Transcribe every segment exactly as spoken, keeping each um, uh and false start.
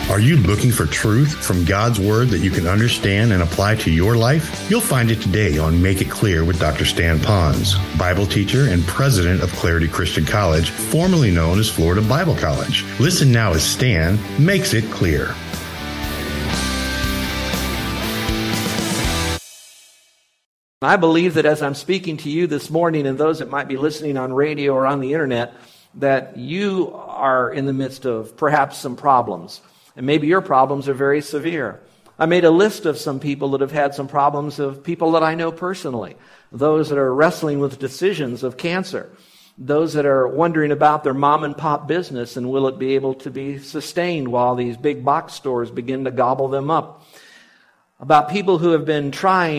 Are you looking for truth from God's Word that you can understand and apply to your life? You'll find it today on Make It Clear with Doctor Stan Pons, Bible teacher and president of Clarity Christian College, formerly known as Florida Bible College. Listen now as Stan makes it clear. I believe that as I'm speaking to you this morning and those that might be listening on radio or on the internet, that you are in the midst of perhaps some problems. And maybe your problems are very severe. I made a list of some people that have had some problems, of people that I know personally. Those that are wrestling with decisions of cancer. Those that are wondering about their mom and pop business and will it be able to be sustained while these big box stores begin to gobble them up. About people who have been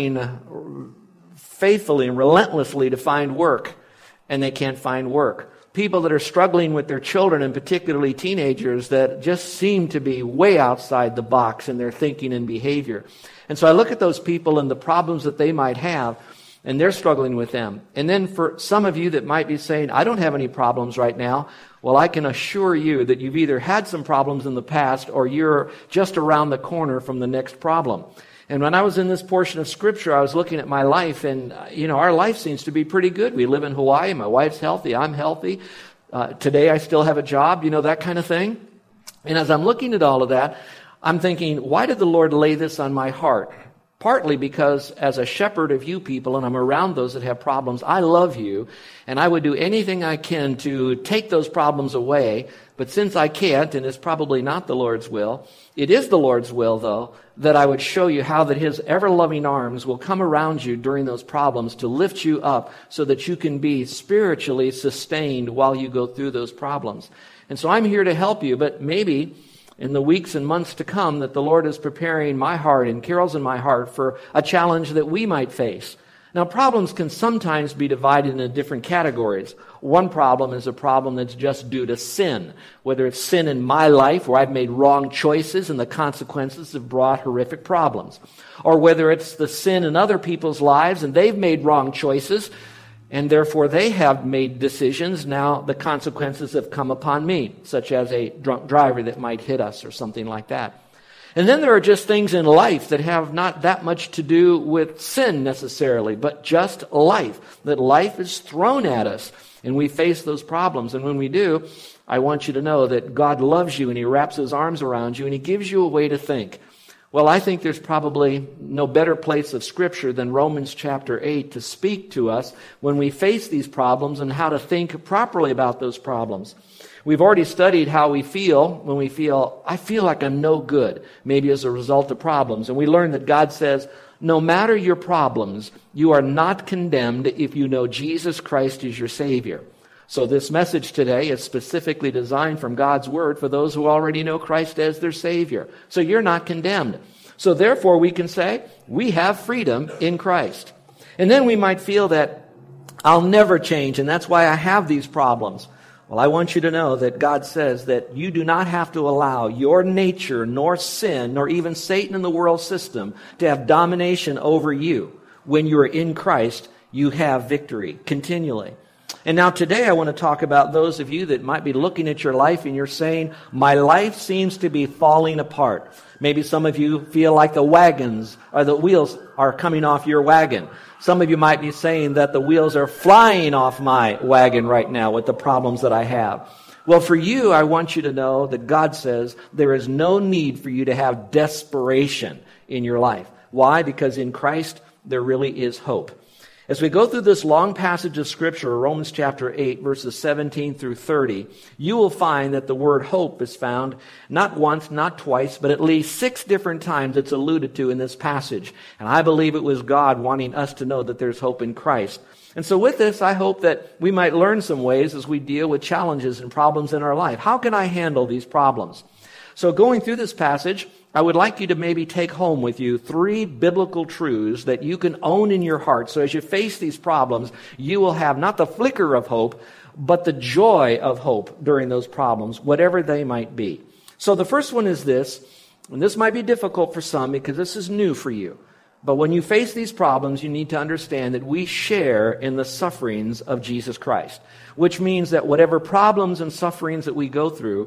trying faithfully and relentlessly to find work and they can't find work. People that are struggling with their children, and particularly teenagers, that just seem to be way outside the box in their thinking and behavior. And so I look at those people and the problems that they might have, and they're struggling with them. And then for some of you that might be saying, I don't have any problems right now, well, I can assure you that you've either had some problems in the past or you're just around the corner from the next problem. And when I was in this portion of Scripture, I was looking at my life, and, you know, our life seems to be pretty good. We live in Hawaii. My wife's healthy. I'm healthy. Uh, today I still have a job, you know, that kind of thing. And as I'm looking at all of that, I'm thinking, why did the Lord lay this on my heart? Partly because as a shepherd of you people, and I'm around those that have problems, I love you, and I would do anything I can to take those problems away. But since I can't, and it's probably not the Lord's will, it is the Lord's will, though, that I would show you how that His ever-loving arms will come around you during those problems to lift you up so that you can be spiritually sustained while you go through those problems. And so I'm here to help you, but maybe in the weeks and months to come that the Lord is preparing my heart and Carol's in my heart for a challenge that we might face. Now, problems can sometimes be divided into different categories. One problem is a problem that's just due to sin, whether it's sin in my life where I've made wrong choices and the consequences have brought horrific problems, or whether it's the sin in other people's lives and they've made wrong choices and therefore they have made decisions. Now the consequences have come upon me, such as a drunk driver that might hit us or something like that. And then there are just things in life that have not that much to do with sin necessarily, but just life, that life is thrown at us and we face those problems. And when we do, I want you to know that God loves you and He wraps His arms around you and He gives you a way to think. Well, I think there's probably no better place of Scripture than Romans chapter eight to speak to us when we face these problems and how to think properly about those problems. We've already studied how we feel when we feel, I feel like I'm no good, maybe as a result of problems. And we learn that God says, no matter your problems, you are not condemned if you know Jesus Christ is your Savior. So this message today is specifically designed from God's Word for those who already know Christ as their Savior. So you're not condemned. So therefore we can say, we have freedom in Christ. And then we might feel that I'll never change, and that's why I have these problems. Well, I want you to know that God says that you do not have to allow your nature, nor sin, nor even Satan in the world system to have domination over you. When you are in Christ, you have victory continually. And now today I want to talk about those of you that might be looking at your life and you're saying, my life seems to be falling apart. Maybe some of you feel like the wagons or the wheels are coming off your wagon. Some of you might be saying that the wheels are flying off my wagon right now with the problems that I have. Well, for you, I want you to know that God says there is no need for you to have desperation in your life. Why? Because in Christ, there really is hope. As we go through this long passage of Scripture, Romans chapter eight, verses seventeen through thirty, you will find that the word hope is found not once, not twice, but at least six different times it's alluded to in this passage. And I believe it was God wanting us to know that there's hope in Christ. And so with this, I hope that we might learn some ways as we deal with challenges and problems in our life. How can I handle these problems? So going through this passage, I would like you to maybe take home with you three biblical truths that you can own in your heart. So as you face these problems, you will have not the flicker of hope, but the joy of hope during those problems, whatever they might be. So the first one is this, and this might be difficult for some because this is new for you. But when you face these problems, you need to understand that we share in the sufferings of Jesus Christ, which means that whatever problems and sufferings that we go through,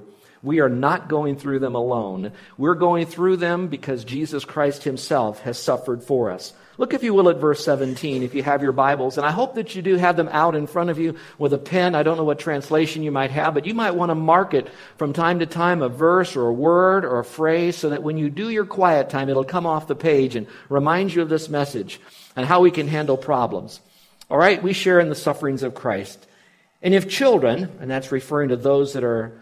We are not going through them alone. We're going through them because Jesus Christ himself has suffered for us. Look, if you will, at verse seventeen, if you have your Bibles, and I hope that you do have them out in front of you with a pen. I don't know what translation you might have, but you might want to mark it from time to time, a verse or a word or a phrase, so that when you do your quiet time, it'll come off the page and remind you of this message and how we can handle problems. All right, we share in the sufferings of Christ. And if children, and that's referring to those that are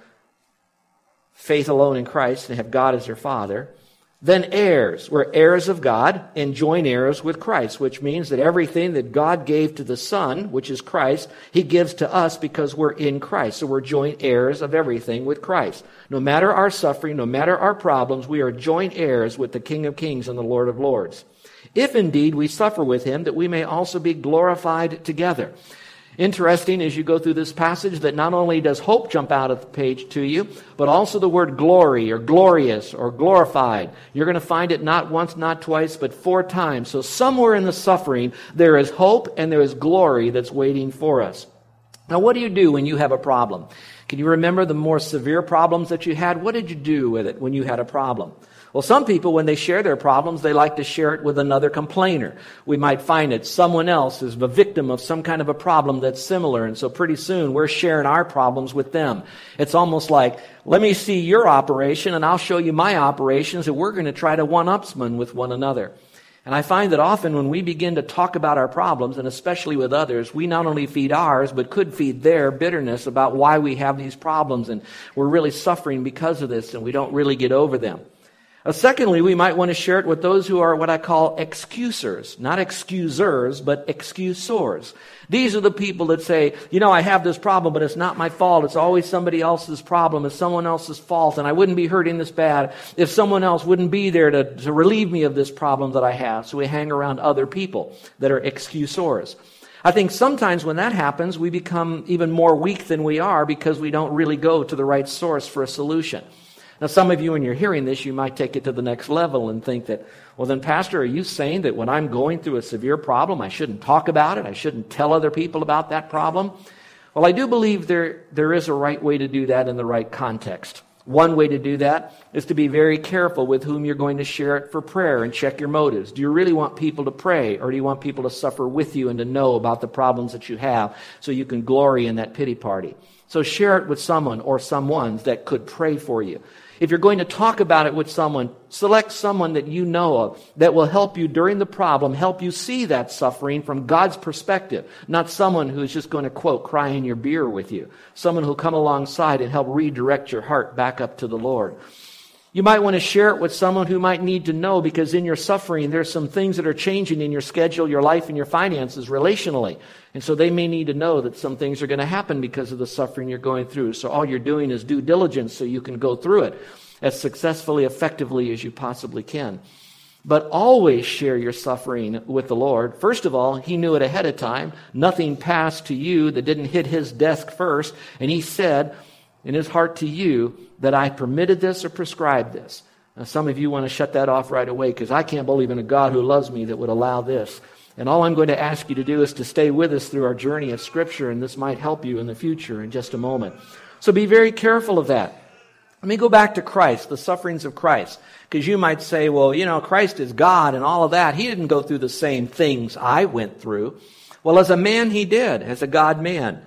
faith alone in Christ and have God as their Father, then heirs. We're heirs of God and joint heirs with Christ, which means that everything that God gave to the Son, which is Christ, he gives to us because we're in Christ. So we're joint heirs of everything with Christ. No matter our suffering, no matter our problems, we are joint heirs with the King of Kings and the Lord of Lords. If indeed we suffer with him, that we may also be glorified together. Interesting as you go through this passage that not only does hope jump out of the page to you, but also the word glory or glorious or glorified. You're going to find it not once, not twice, but four times. So somewhere in the suffering, there is hope and there is glory that's waiting for us. Now, what do you do when you have a problem? Can you remember the more severe problems that you had? What did you do with it when you had a problem? Well, some people, when they share their problems, they like to share it with another complainer. We might find that someone else is a victim of some kind of a problem that's similar, and so pretty soon we're sharing our problems with them. It's almost like, let me see your operation, and I'll show you my operations, and we're going to try to one-upsman with one another. And I find that often when we begin to talk about our problems, and especially with others, we not only feed ours, but could feed their bitterness about why we have these problems, and we're really suffering because of this, and we don't really get over them. Uh, secondly, we might want to share it with those who are what I call excusers. Not excusers, but excusors. These are the people that say, you know, I have this problem, but it's not my fault. It's always somebody else's problem. It's someone else's fault, and I wouldn't be hurting this bad if someone else wouldn't be there to, to relieve me of this problem that I have. So we hang around other people that are excusors. I think sometimes when that happens, we become even more weak than we are because we don't really go to the right source for a solution. Now, some of you, when you're hearing this, you might take it to the next level and think that, well, then, Pastor, are you saying that when I'm going through a severe problem, I shouldn't talk about it? I shouldn't tell other people about that problem? Well, I do believe there, there is a right way to do that in the right context. One way to do that is to be very careful with whom you're going to share it for prayer and check your motives. Do you really want people to pray, or do you want people to suffer with you and to know about the problems that you have so you can glory in that pity party? So share it with someone or someones that could pray for you. If you're going to talk about it with someone, select someone that you know of that will help you during the problem, help you see that suffering from God's perspective, not someone who's just going to, quote, cry in your beer with you. Someone who'll come alongside and help redirect your heart back up to the Lord. You might want to share it with someone who might need to know, because in your suffering, there's some things that are changing in your schedule, your life, and your finances relationally. And so they may need to know that some things are going to happen because of the suffering you're going through. So all you're doing is due diligence so you can go through it as successfully, effectively as you possibly can. But always share your suffering with the Lord. First of all, he knew it ahead of time. Nothing passed to you that didn't hit his desk first. And he said in his heart to you that I permitted this or prescribed this. Now, some of you want to shut that off right away because I can't believe in a God who loves me that would allow this. And all I'm going to ask you to do is to stay with us through our journey of Scripture, and this might help you in the future in just a moment. So be very careful of that. Let me go back to Christ, the sufferings of Christ, because you might say, well, you know, Christ is God and all of that. He didn't go through the same things I went through. Well, as a man, he did, as a God man.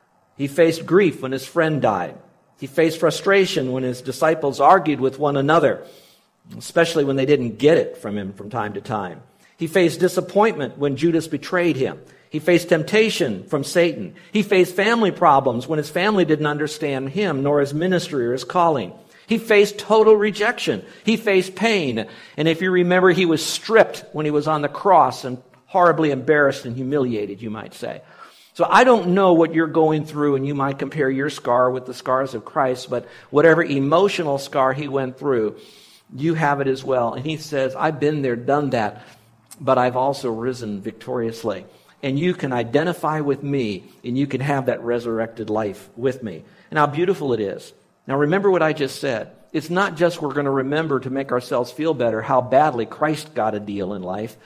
He faced grief when his friend died. He faced frustration when his disciples argued with one another, especially when they didn't get it from him from time to time. He faced disappointment when Judas betrayed him. He faced temptation from Satan. He faced family problems when his family didn't understand him, nor his ministry or his calling. He faced total rejection. He faced pain. And if you remember, he was stripped when he was on the cross and horribly embarrassed and humiliated, you might say. So I don't know what you're going through, and you might compare your scar with the scars of Christ, but whatever emotional scar he went through, you have it as well. And he says, I've been there, done that, but I've also risen victoriously. And you can identify with me, and you can have that resurrected life with me. And how beautiful it is. Now remember what I just said. It's not just we're going to remember to make ourselves feel better how badly Christ got a deal in life.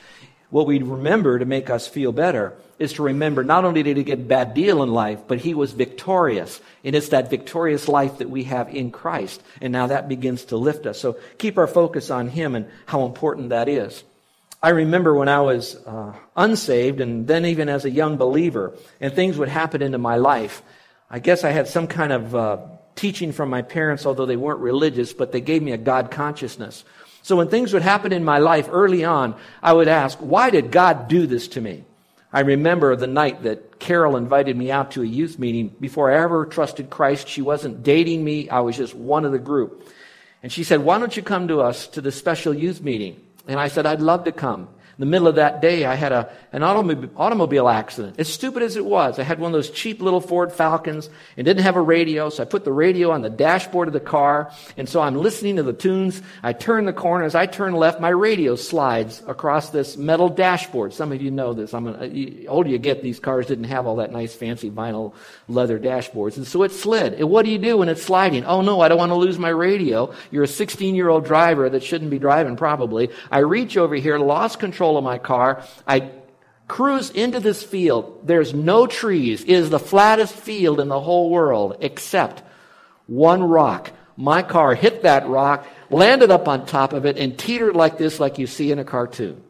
What we remember to make us feel better is to remember not only did he get a bad deal in life, but he was victorious. And it's that victorious life that we have in Christ. And now that begins to lift us. So keep our focus on him and how important that is. I remember when I was uh, unsaved, and then even as a young believer, and things would happen into my life. I guess I had some kind of uh, teaching from my parents, although they weren't religious, but they gave me a God consciousness. So when things would happen in my life early on, I would ask, why did God do this to me? I remember the night that Carol invited me out to a youth meeting. Before I ever trusted Christ, she wasn't dating me. I was just one of the group. And she said, why don't you come to us to the special youth meeting? And I said, I'd love to come. In the middle of that day, I had a, an automobile, automobile accident. As stupid as it was, I had one of those cheap little Ford Falcons and didn't have a radio, so I put the radio on the dashboard of the car, and so I'm listening to the tunes. I turn the corner. As I turn left, my radio slides across this metal dashboard. Some of you know this. I'm a, the older you get, these cars didn't have all that nice fancy vinyl leather dashboards, and so it slid. And what do you do when it's sliding? Oh no, I don't want to lose my radio. You're a sixteen-year-old driver that shouldn't be driving probably. I reach over here, lost control of my car. I cruise into this field. There's no trees. It is the flattest field in the whole world except one rock. My car hit that rock, landed up on top of it, and teetered like this, like you see in a cartoon.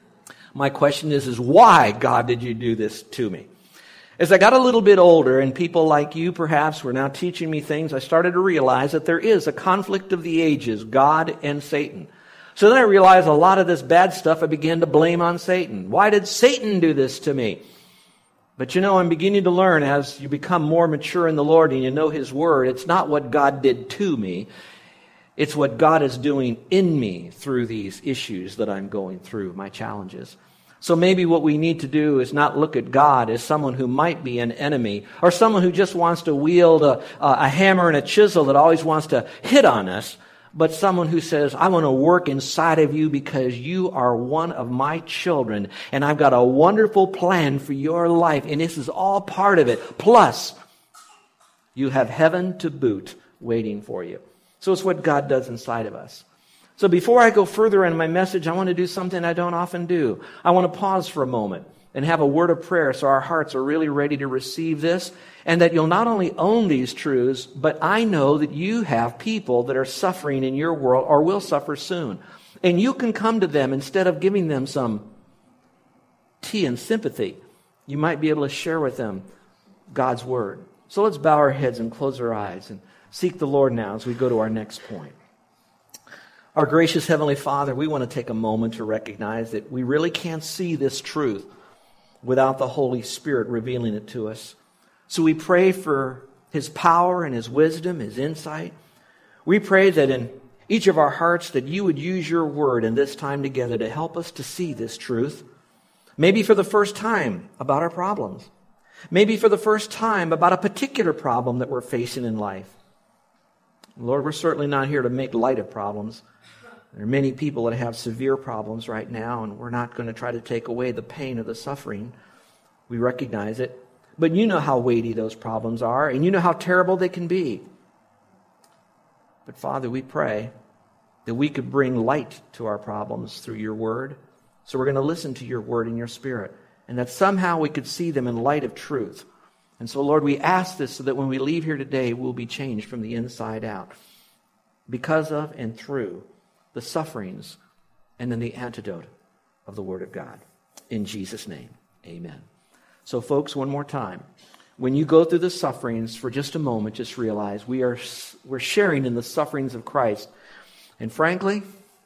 My question is, is why, God, did you do this to me? As I got a little bit older, and people like you perhaps were now teaching me things, I started to realize that there is a conflict of the ages, God and Satan. So then I realized a lot of this bad stuff I began to blame on Satan. Why did Satan do this to me? But you know, I'm beginning to learn as you become more mature in the Lord and you know His Word, it's not what God did to me. It's what God is doing in me through these issues that I'm going through, my challenges. So maybe what we need to do is not look at God as someone who might be an enemy or someone who just wants to wield a, a hammer and a chisel that always wants to hit on us, but someone who says, I want to work inside of you because you are one of my children, and I've got a wonderful plan for your life, and this is all part of it. Plus, you have heaven to boot waiting for you. So it's what God does inside of us. So before I go further in my message, I want to do something I don't often do. I want to pause for a moment and have a word of prayer so our hearts are really ready to receive this, and that you'll not only own these truths, but I know that you have people that are suffering in your world or will suffer soon. And you can come to them instead of giving them some tea and sympathy. You might be able to share with them God's Word. So let's bow our heads and close our eyes and seek the Lord now as we go to our next point. Our gracious Heavenly Father, we want to take a moment to recognize that we really can't see this truth without the Holy Spirit revealing it to us. So we pray for His power and His wisdom, His insight. We pray that in each of our hearts that you would use your word in this time together to help us to see this truth. Maybe for the first time about our problems. Maybe for the first time about a particular problem that we're facing in life. Lord, we're certainly not here to make light of problems. There are many people that have severe problems right now, and we're not going to try to take away the pain or the suffering. We recognize it. But you know how weighty those problems are, and you know how terrible they can be. But Father, we pray that we could bring light to our problems through your word. So we're going to listen to your word and your spirit, and that somehow we could see them in light of truth. And so, Lord, we ask this so that when we leave here today, we'll be changed from the inside out because of and through the sufferings and then the antidote of the Word of God. In Jesus' name, amen. So, folks, one more time. When you go through the sufferings, for just a moment, just realize we are we're sharing in the sufferings of Christ. And frankly,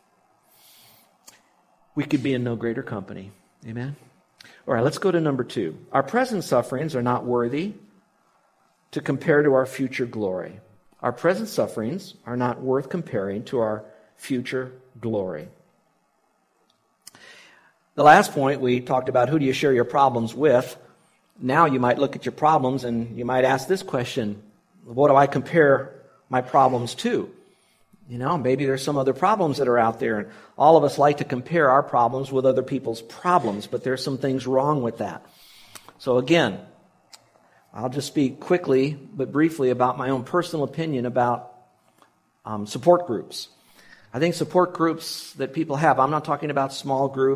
we could be in no greater company. Amen? All right, let's go to number two. Our present sufferings are not worthy to compare to our future glory. Our present sufferings are not worth comparing to our future glory. The last point, we talked about who do you share your problems with. Now you might look at your problems and you might ask this question, what do I compare my problems to? You know, maybe there's some other problems that are out there, and all of us like to compare our problems with other people's problems, but there's some things wrong with that. So again, I'll just speak quickly but briefly about my own personal opinion about um, support groups. I think support groups that people have, I'm not talking about small groups,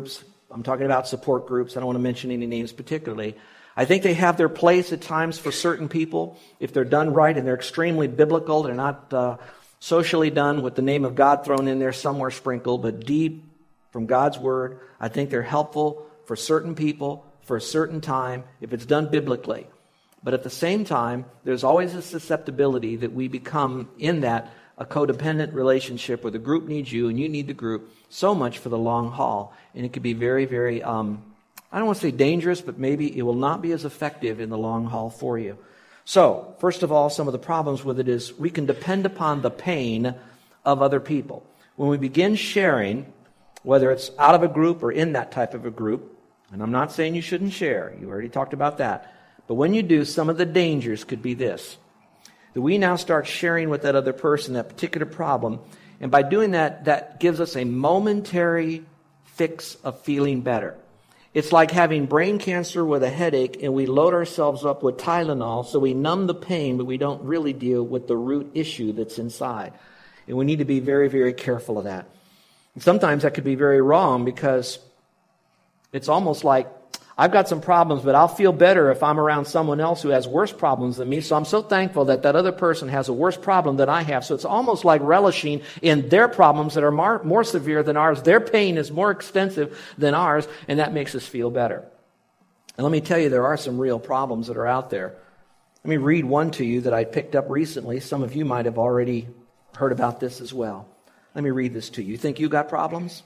I'm talking about support groups. I don't want to mention any names particularly. I think they have their place at times for certain people. If they're done right and they're extremely biblical, they're not uh, socially done with the name of God thrown in there somewhere sprinkled, but deep from God's Word. I think they're helpful for certain people for a certain time if it's done biblically. But at the same time, there's always a susceptibility that we become in that a codependent relationship where the group needs you and you need the group so much for the long haul. And it could be very, very, um, I don't want to say dangerous, but maybe it will not be as effective in the long haul for you. So, first of all, some of the problems with it is we can depend upon the pain of other people. When we begin sharing, whether it's out of a group or in that type of a group, and I'm not saying you shouldn't share, you already talked about that, but when you do, some of the dangers could be this, that we now start sharing with that other person that particular problem, and by doing that, that gives us a momentary fix of feeling better. It's like having brain cancer with a headache, and we load ourselves up with Tylenol, so we numb the pain, but we don't really deal with the root issue that's inside. And we need to be very, very careful of that. And sometimes that could be very wrong, because it's almost like, I've got some problems, but I'll feel better if I'm around someone else who has worse problems than me. So I'm so thankful that that other person has a worse problem than I have. So it's almost like relishing in their problems that are more, more severe than ours. Their pain is more extensive than ours, and that makes us feel better. And let me tell you, there are some real problems that are out there. Let me read one to you that I picked up recently. Some of you might have already heard about this as well. Let me read this to you. You think you got problems?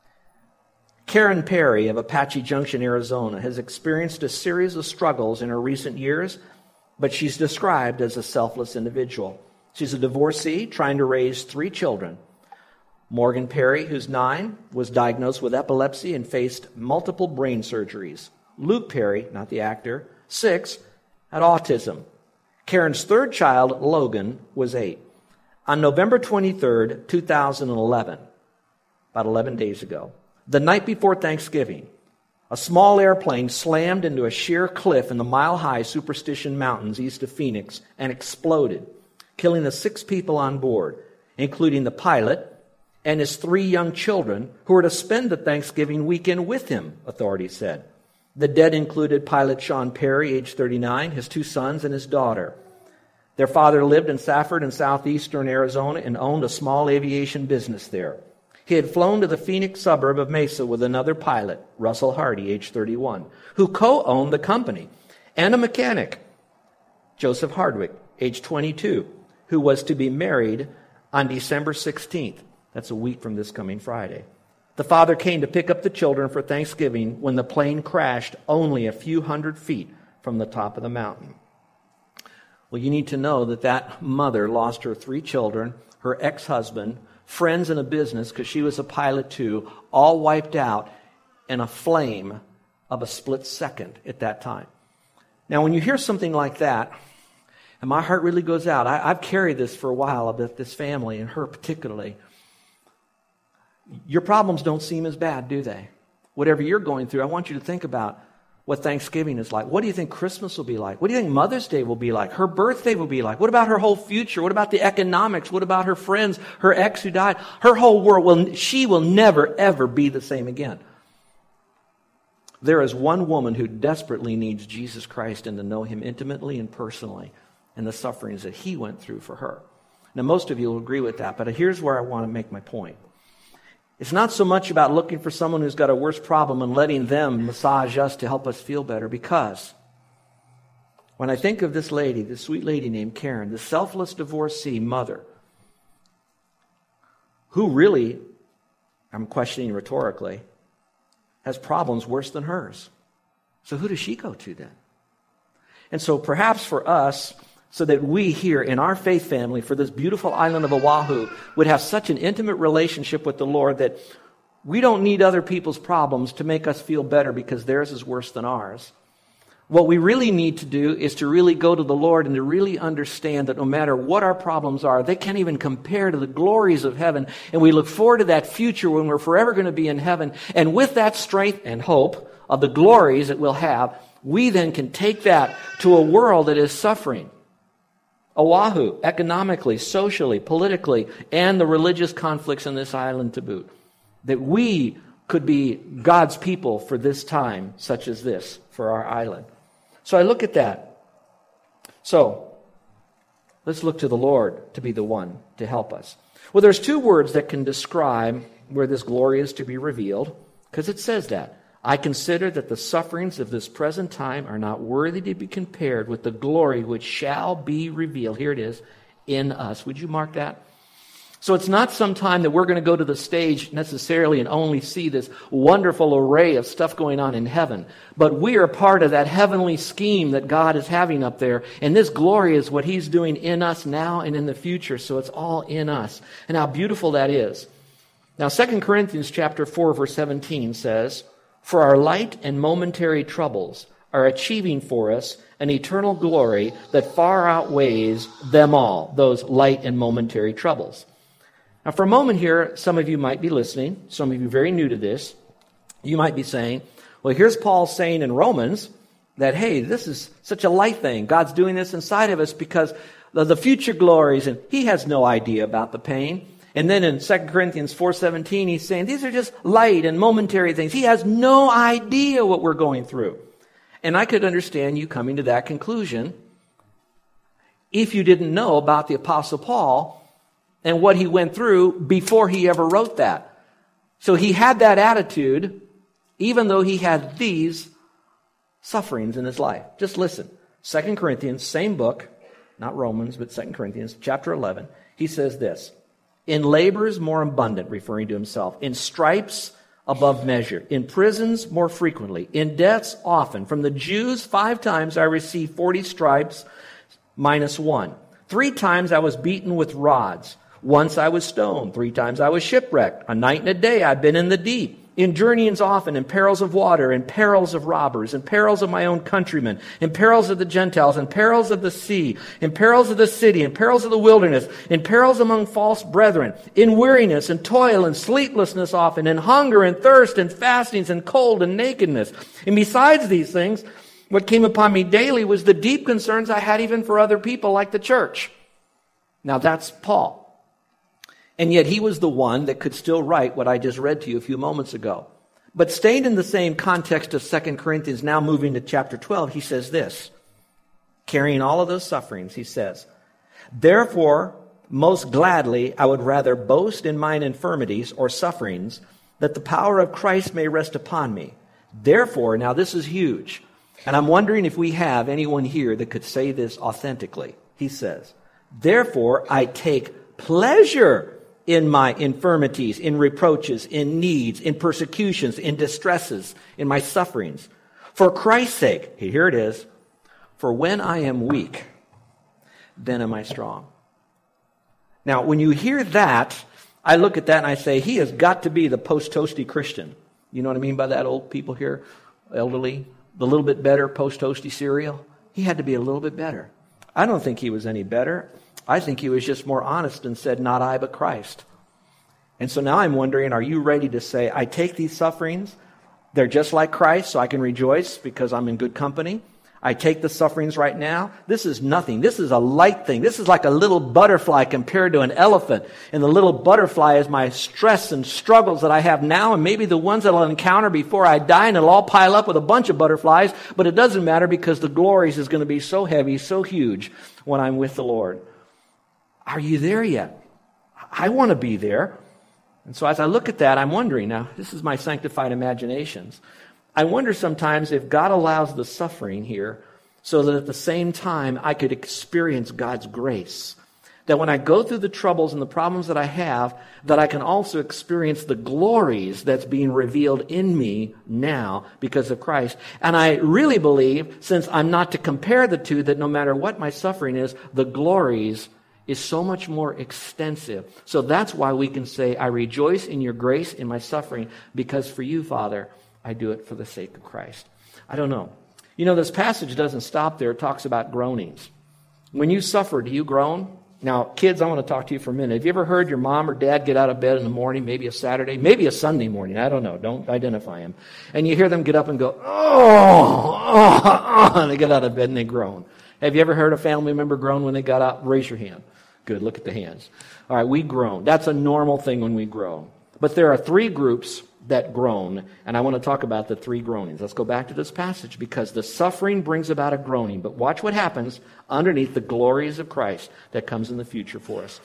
Karen Perry of Apache Junction, Arizona, has experienced a series of struggles in her recent years, but she's described as a selfless individual. She's a divorcee trying to raise three children. Morgan Perry, who's nine, was diagnosed with epilepsy and faced multiple brain surgeries. Luke Perry, not the actor, six, had autism. Karen's third child, Logan, was eight. On November twenty-third, two thousand eleven, about eleven days ago, the night before Thanksgiving, a small airplane slammed into a sheer cliff in the mile-high Superstition Mountains east of Phoenix and exploded, killing the six people on board, including the pilot and his three young children who were to spend the Thanksgiving weekend with him, authorities said. The dead included pilot Sean Perry, age thirty-nine, his two sons, and his daughter. Their father lived in Safford in southeastern Arizona and owned a small aviation business there. He had flown to the Phoenix suburb of Mesa with another pilot, Russell Hardy, age thirty-one, who co-owned the company, and a mechanic, Joseph Hardwick, age twenty-two, who was to be married on December sixteenth. That's a week from this coming Friday. The father came to pick up the children for Thanksgiving when the plane crashed only a few hundred feet from the top of the mountain. Well, you need to know that that mother lost her three children, her ex-husband, friends in a business, because she was a pilot too, all wiped out in a flame of a split second at that time. Now, when you hear something like that, and my heart really goes out, I, I've carried this for a while about this family, and her particularly. Your problems don't seem as bad, do they? Whatever you're going through, I want you to think about what Thanksgiving is like. What do you think Christmas will be like? What do you think Mother's Day will be like? Her birthday will be like? What about her whole future? What about the economics? What about her friends? Her ex who died? Her whole world, will, she will never, ever be the same again. There is one woman who desperately needs Jesus Christ and to know Him intimately and personally and the sufferings that He went through for her. Now, most of you will agree with that, but here's where I want to make my point. It's not so much about looking for someone who's got a worse problem and letting them massage us to help us feel better, because when I think of this lady, this sweet lady named Karen, the selfless divorcee mother, who really, I'm questioning rhetorically, has problems worse than hers. So who does she go to then? And so perhaps for us, so that we here in our faith family for this beautiful island of Oahu would have such an intimate relationship with the Lord that we don't need other people's problems to make us feel better because theirs is worse than ours. What we really need to do is to really go to the Lord and to really understand that no matter what our problems are, they can't even compare to the glories of heaven. And we look forward to that future when we're forever going to be in heaven. And with that strength and hope of the glories that we'll have, we then can take that to a world that is suffering. Oahu, economically, socially, politically, and the religious conflicts in this island to boot. That we could be God's people for this time, such as this, for our island. So I look at that. So, let's look to the Lord to be the one to help us. Well, there's two words that can describe where this glory is to be revealed, because it says that. I consider that the sufferings of this present time are not worthy to be compared with the glory which shall be revealed. Here it is, in us. Would you mark that? So it's not some time that we're going to go to the stage necessarily and only see this wonderful array of stuff going on in heaven. But we are part of that heavenly scheme that God is having up there. And this glory is what He's doing in us now and in the future. So it's all in us. And how beautiful that is. Now, Second Corinthians chapter four, verse seventeen says, "For our light and momentary troubles are achieving for us an eternal glory that far outweighs them all," those light and momentary troubles. Now, for a moment here, some of you might be listening, some of you very new to this. You might be saying, well, here's Paul saying in Romans that, hey, this is such a light thing. God's doing this inside of us because of the future glories, and he has no idea about the pain. And then in Second Corinthians four seventeen, he's saying these are just light and momentary things. He has no idea what we're going through. And I could understand you coming to that conclusion if you didn't know about the Apostle Paul and what he went through before he ever wrote that. So he had that attitude even though he had these sufferings in his life. Just listen. Second Corinthians, same book, not Romans, but Second Corinthians, chapter eleven. He says this, "In labors more abundant," referring to himself, "in stripes above measure, in prisons more frequently, in deaths often. From the Jews five times I received forty stripes minus one. Three times I was beaten with rods. Once I was stoned. Three times I was shipwrecked. A night and a day I've been in the deep. In journeyings often, in perils of water, in perils of robbers, in perils of my own countrymen, in perils of the Gentiles, in perils of the sea, in perils of the city, in perils of the wilderness, in perils among false brethren, in weariness and toil and sleeplessness often, in hunger and thirst and fastings and cold and nakedness. And besides these things, what came upon me daily was the deep concerns I had even for other people like the church." Now that's Paul. And yet he was the one that could still write what I just read to you a few moments ago. But staying in the same context of Second Corinthians, now moving to chapter twelve, he says this, carrying all of those sufferings, he says, "Therefore, most gladly I would rather boast in mine infirmities or sufferings, that the power of Christ may rest upon me. Therefore," now this is huge, and I'm wondering if we have anyone here that could say this authentically. He says, "Therefore I take pleasure in my infirmities, in reproaches, in needs, in persecutions, in distresses, in my sufferings. For Christ's sake," here it is, "for when I am weak, then am I strong." Now, when you hear that, I look at that and I say, he has got to be the post-toasty Christian. You know what I mean by that, old people here, elderly? The little bit better post-toasty cereal? He had to be a little bit better. I don't think he was any better. I think he was just more honest and said, "Not I, but Christ." And so now I'm wondering, are you ready to say, I take these sufferings, they're just like Christ, so I can rejoice because I'm in good company. I take the sufferings right now. This is nothing. This is a light thing. This is like a little butterfly compared to an elephant. And the little butterfly is my stress and struggles that I have now, and maybe the ones that I'll encounter before I die, and it'll all pile up with a bunch of butterflies. But it doesn't matter because the glories is going to be so heavy, so huge when I'm with the Lord. Are you there yet? I want to be there. And so as I look at that, I'm wondering, now, this is my sanctified imaginations. I wonder sometimes if God allows the suffering here so that at the same time I could experience God's grace. That when I go through the troubles and the problems that I have, that I can also experience the glories that's being revealed in me now because of Christ. And I really believe, since I'm not to compare the two, that no matter what my suffering is, the glories is so much more extensive. So that's why we can say, I rejoice in your grace in my suffering, because for you, Father, I do it for the sake of Christ. I don't know. You know, this passage doesn't stop there. It talks about groanings. When you suffer, do you groan? Now, kids, I want to talk to you for a minute. Have you ever heard your mom or dad get out of bed in the morning, maybe a Saturday, maybe a Sunday morning, I don't know, don't identify them, and you hear them get up and go, oh, oh, oh, and they get out of bed and they groan. Have you ever heard a family member groan when they got up? Raise your hand. Good, look at the hands. All right, we groan. That's a normal thing when we groan. But there are three groups that groan. And I want to talk about the three groanings. Let's go back to this passage, because the suffering brings about a groaning. But watch what happens underneath the glories of Christ that comes in the future for us.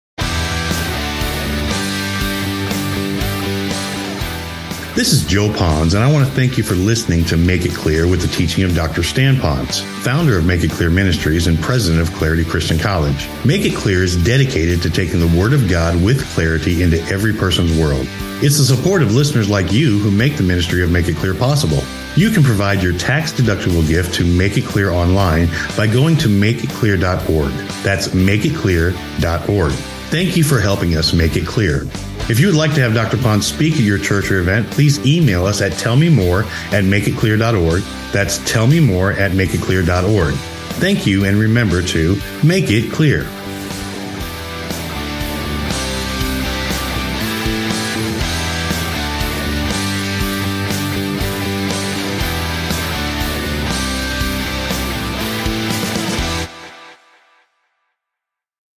This is Joe Pons, and I want to thank you for listening to Make It Clear with the teaching of Doctor Stan Pons, founder of Make It Clear Ministries and president of Clarity Christian College. Make It Clear is dedicated to taking the Word of God with clarity into every person's world. It's the support of listeners like you who make the ministry of Make It Clear possible. You can provide your tax-deductible gift to Make It Clear online by going to make it clear dot org. That's make it clear dot org. Thank you for helping us make it clear. If you would like to have Doctor Pons speak at your church or event, please email us at tellmemore at make it clear dot org. That's tellmemore at make it clear dot org. Thank you, and remember to make it clear.